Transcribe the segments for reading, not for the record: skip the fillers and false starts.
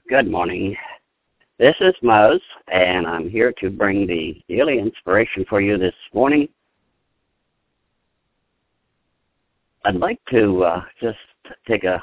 Good morning. This is Mose, and I'm here to bring the daily inspiration for you this morning. I'd like to just take a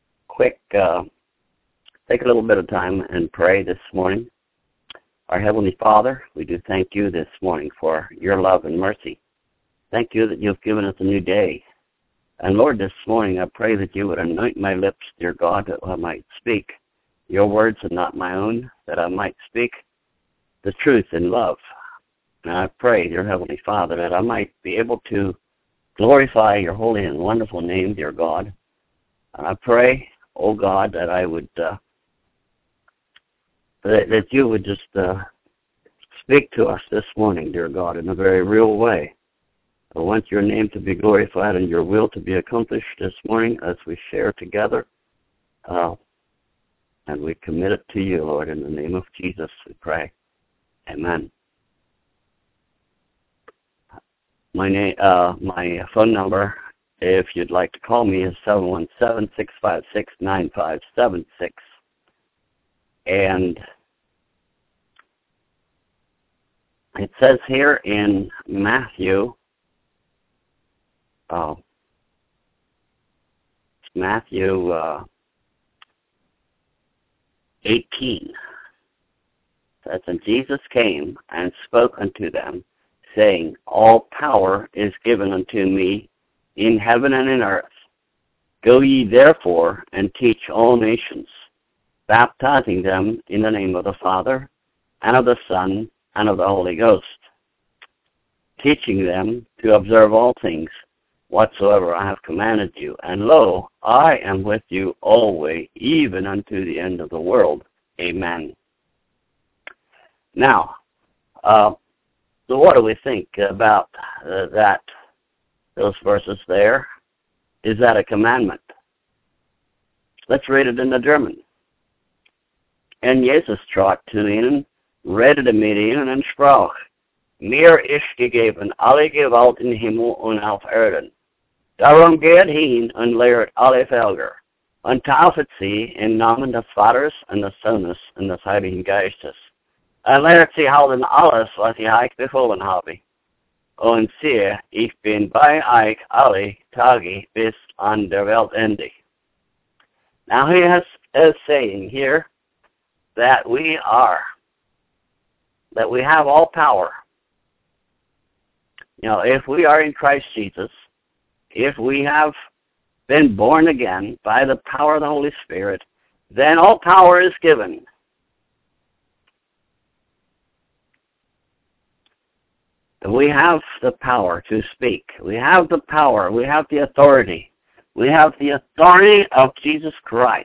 little bit of time and pray this morning. Our Heavenly Father, we do thank you this morning for your love and mercy. Thank you that you've given us a new day. And Lord, this morning I pray that you would anoint my lips, dear God, that I might speak your words and not my own, that I might speak the truth in love. And I pray, dear Heavenly Father, that I might be able to glorify your holy and wonderful name, dear God. And I pray, oh God, that I would, that you would just speak to us this morning, dear God, in a very real way. I want your name to be glorified and your will to be accomplished this morning as we share together. And we commit it to you, Lord, in the name of Jesus, we pray. Amen. My phone number, if you'd like to call me, is 717-656-9576. And it says here in Matthew 18. That's when Jesus came and spoke unto them, saying, all power is given unto me in heaven and in earth. Go ye therefore and teach all nations, baptizing them in the name of the Father, and of the Son, and of the Holy Ghost, teaching them to observe all things whatsoever I have commanded you. And lo, I am with you always, even unto the end of the world. Amen. Now, so what do we think about those verses there? Is that a commandment? Let's read it in the German. En Jesus trat zu ihnen, redete mit ihnen und sprach, mir ist gegeben alle Gewalt in Himmel und auf Erden. Darum geht hin und lehret alle Völker und taufet sie im Namen des Vaters und des Sohnes und des Heiligen Geistes. Und lehret sie halten alles, was ich euch befohlen habe. Und siehe, ich bin bei euch alle Tage bis an der Weltende. Now he is saying here that we have all power. You know, if we are in Christ Jesus, if we have been born again by the power of the Holy Spirit, then all power is given. We have the power to speak. We have the power. We have the authority. We have the authority of Jesus Christ.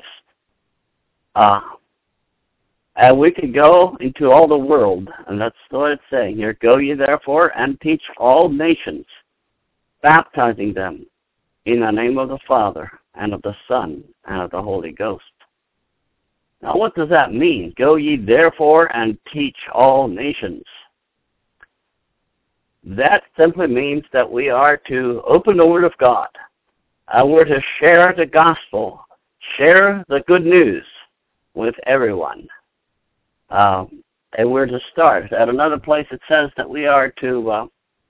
And we can go into all the world, and that's what it's saying here. Go ye therefore and teach all nations, baptizing them in the name of the Father, and of the Son, and of the Holy Ghost. Now what does that mean? Go ye therefore and teach all nations. That simply means that we are to open the Word of God. And we're to share the gospel, share the good news with everyone. And we're to start. At another place it says that we are to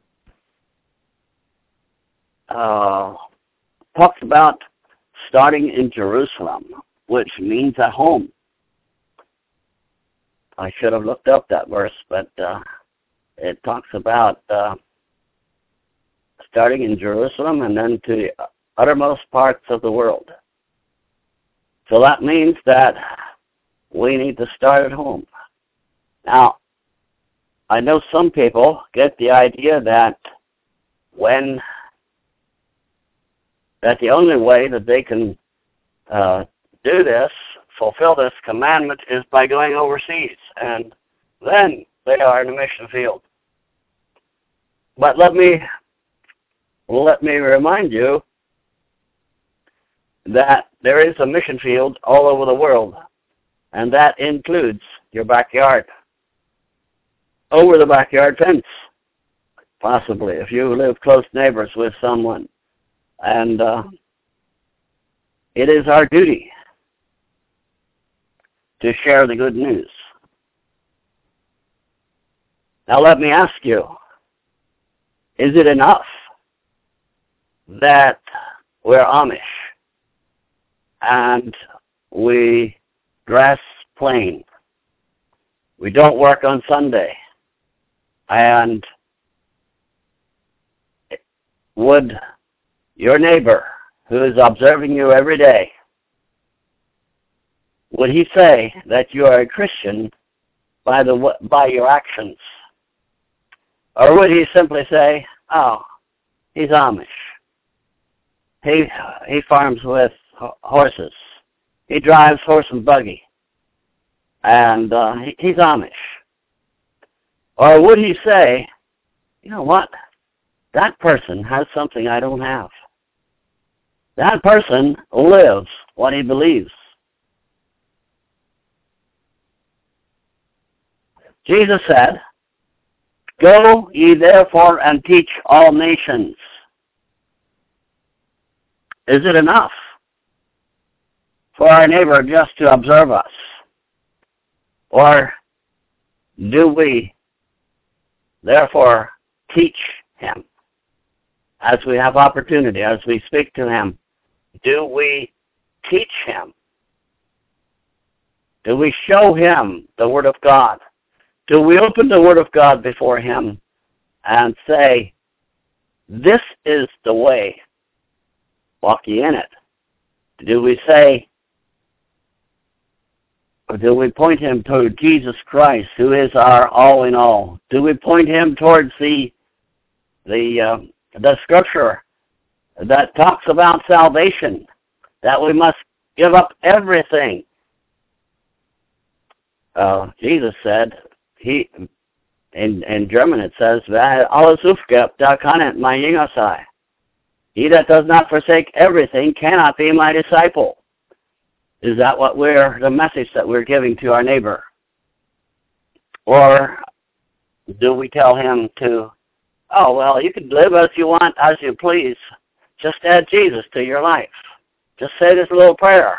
talks about starting in Jerusalem, which means at home. I should have looked up that verse, but it talks about starting in Jerusalem and then to the uttermost parts of the world. So that means that we need to start at home. Now, I know some people get the idea that that the only way that they can do this, fulfill this commandment, is by going overseas, and then they are in the mission field. But let me remind you that there is a mission field all over the world, and that includes your backyard, over the backyard fence, possibly, if you live close neighbors with someone. And it is our duty to share the good news. Now let me ask you, is it enough that we're Amish and we dress plain? We don't work on Sunday. And would your neighbor who is observing you every day, would he say that you are a Christian by your actions? Or would he simply say, oh, he's Amish. He farms with horses. He drives horse and buggy. And he's Amish. Or would he say, you know what? That person has something I don't have. That person lives what he believes. Jesus said, go ye therefore and teach all nations. Is it enough for our neighbor just to observe us? Or do we therefore teach him as we have opportunity, as we speak to him? Do we teach him? Do we show him the Word of God? Do we open the Word of God before him and say, this is the way, walk ye in it? Do we say, or do we point him toward Jesus Christ, who is our all in all? Do we point him towards the scripture that talks about salvation, that we must give up everything? Jesus said, in German it says, wer alles aufgibt, da kann nicht mein Jünger sein. He that does not forsake everything cannot be my disciple. Is that the message that we're giving to our neighbor? Or do we tell him to, oh, well, you can live as you want, as you please. Just add Jesus to your life. Just say this little prayer.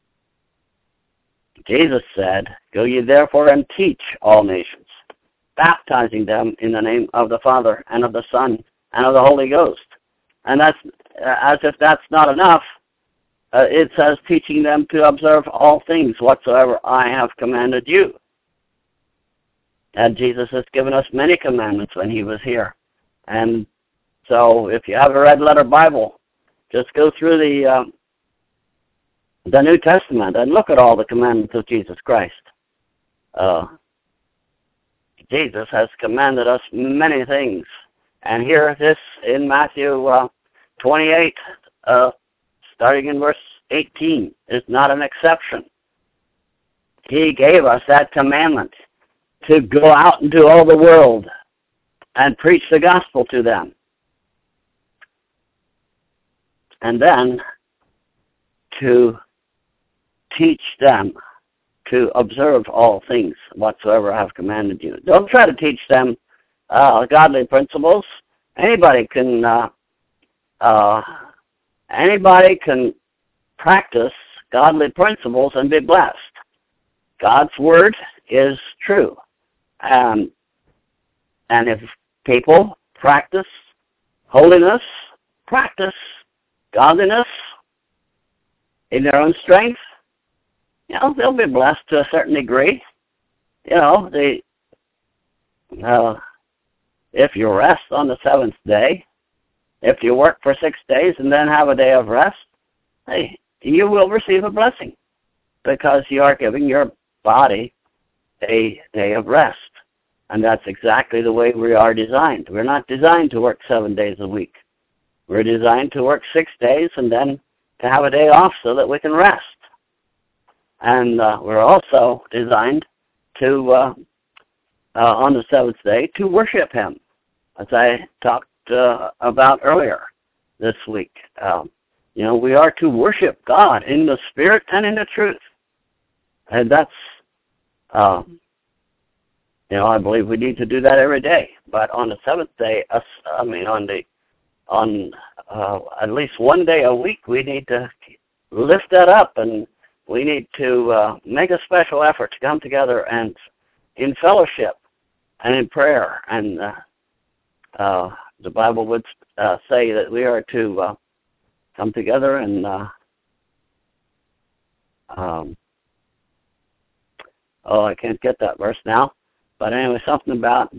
Jesus said, go ye therefore and teach all nations, baptizing them in the name of the Father and of the Son and of the Holy Ghost. And that's, as if that's not enough, it says teaching them to observe all things whatsoever I have commanded you. And Jesus has given us many commandments when he was here. And so if you have a red letter Bible, just go through the New Testament and look at all the commandments of Jesus Christ. Jesus has commanded us many things. And here this in Matthew 28, starting in verse 18, is not an exception. He gave us that commandment to go out into all the world and preach the gospel to them. And then to teach them to observe all things whatsoever I have commanded you. Don't try to teach them godly principles. Anybody can practice godly principles and be blessed. God's word is true. And if people practice holiness, practice godliness in their own strength, they'll be blessed to a certain degree. If you rest on the seventh day, if you work for 6 days and then have a day of rest, hey, you will receive a blessing because you are giving your body a day of rest. And that's exactly the way we are designed. We're not designed to work 7 days a week. We're designed to work 6 days and then to have a day off so that we can rest. And we're also designed to, on the seventh day, to worship him, as I talked about earlier this week. We are to worship God in the Spirit and in the truth. And that's, I believe we need to do that every day. But on the seventh day, on at least 1 day a week, we need to lift that up and we need to make a special effort to come together and in fellowship and in prayer. And the Bible would say that we are to come together and I can't get that verse now. But anyway, something about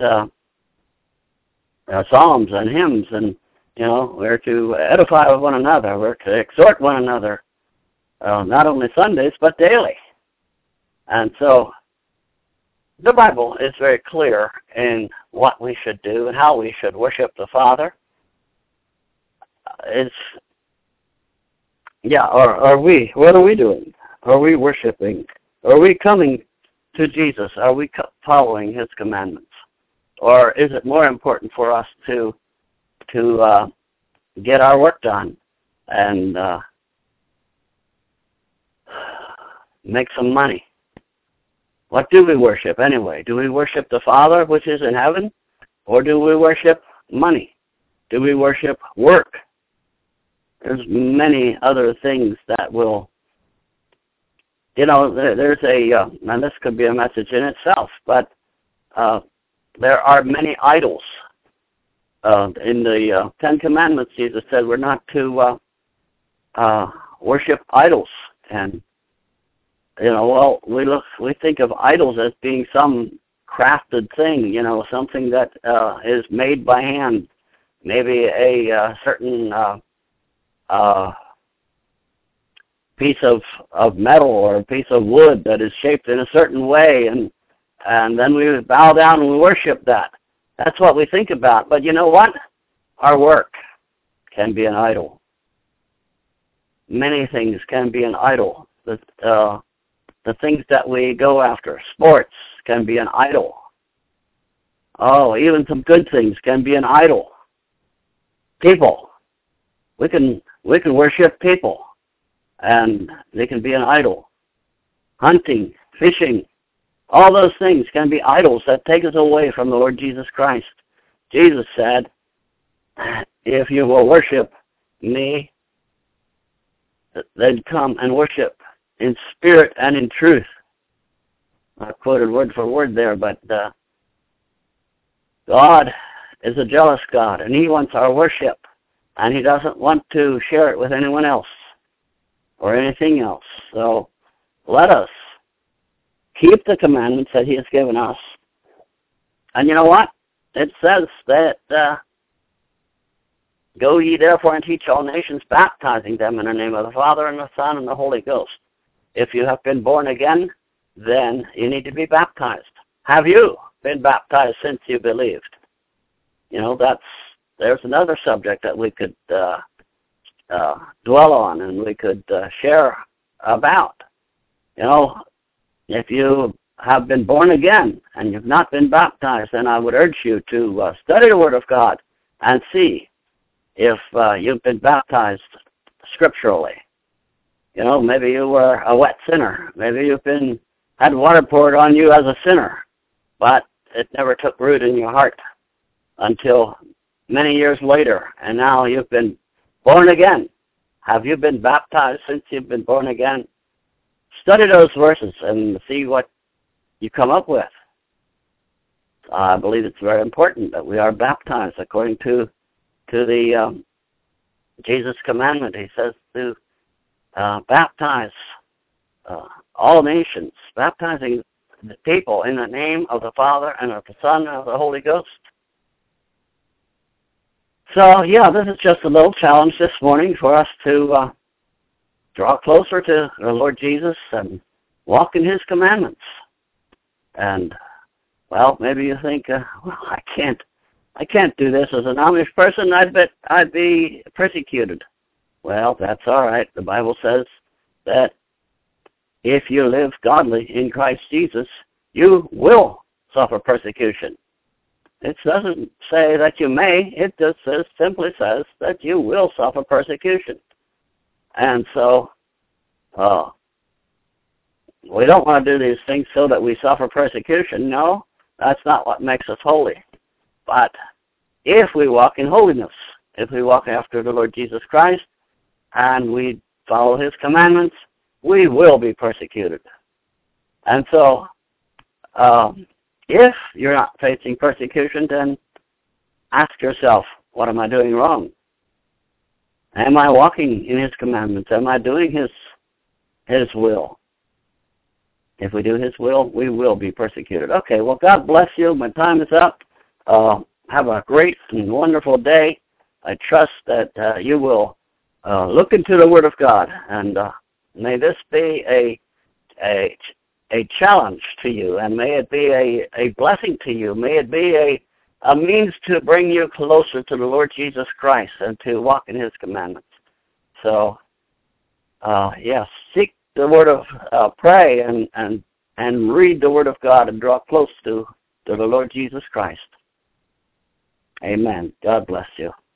psalms and hymns, and we're to edify one another. We're to exhort one another, not only Sundays but daily. And so the Bible is very clear in what we should do and how we should worship the Father. What are we doing? Are we worshiping? Are we coming to Jesus? Are we following His commandments? Or is it more important for us to get our work done and make some money? What do we worship anyway? Do we worship the Father which is in heaven? Or do we worship money? Do we worship work? There's many other things that will, there's and this could be a message in itself, but there are many idols. In the Ten Commandments, Jesus said we're not to worship idols. And, we think of idols as being some crafted thing, something that is made by hand, maybe a certain piece of metal or a piece of wood that is shaped in a certain way, and then we bow down and we worship that. That's what we think about. But you know what? Our work can be an idol. Many things can be an idol. The things that we go after, sports, can be an idol. Oh, even some good things can be an idol. People. We can worship people, and they can be an idol. Hunting, fishing, all those things can be idols that take us away from the Lord Jesus Christ. Jesus said, if you will worship me, then come and worship in spirit and in truth. I quoted word for word there, but God is a jealous God, and He wants our worship, and He doesn't want to share it with anyone else or anything else. So let us keep the commandments that He has given us. And you know what? It says that go ye therefore and teach all nations, baptizing them in the name of the Father and the Son and the Holy Ghost. If you have been born again, then you need to be baptized. Have you been baptized since you believed? There's another subject that we could dwell on and we could share about. If you have been born again and you've not been baptized, then I would urge you to study the Word of God and see if you've been baptized scripturally. Maybe you were a wet sinner. Maybe you've had water poured on you as a sinner, but it never took root in your heart until many years later, and now you've been born again. Have you been baptized since you've been born again? Study those verses and see what you come up with. I believe it's very important that we are baptized according to the Jesus commandment. He says to baptize all nations, baptizing the people in the name of the Father and of the Son and of the Holy Ghost. So, this is just a little challenge this morning for us to draw closer to the Lord Jesus and walk in His commandments. And, maybe you think, I can't do this as an Amish person. I'd be persecuted. Well, that's all right. The Bible says that if you live godly in Christ Jesus, you will suffer persecution. It doesn't say that you may. It just simply says that you will suffer persecution. And so, we don't want to do these things so that we suffer persecution. No, that's not what makes us holy. But if we walk in holiness, if we walk after the Lord Jesus Christ, and we follow His commandments, we will be persecuted. And so, if you're not facing persecution, then ask yourself, what am I doing wrong? Am I walking in His commandments? Am I doing His will? If we do His will, we will be persecuted. Okay, well, God bless you. My time is up. Have a great and wonderful day. I trust that you will look into the Word of God, and may this be a challenge to you, and may it be a blessing to you. May it be a means to bring you closer to the Lord Jesus Christ and to walk in His commandments. So, yes, seek the Word of, pray and read the Word of God and draw close to the Lord Jesus Christ. Amen. God bless you.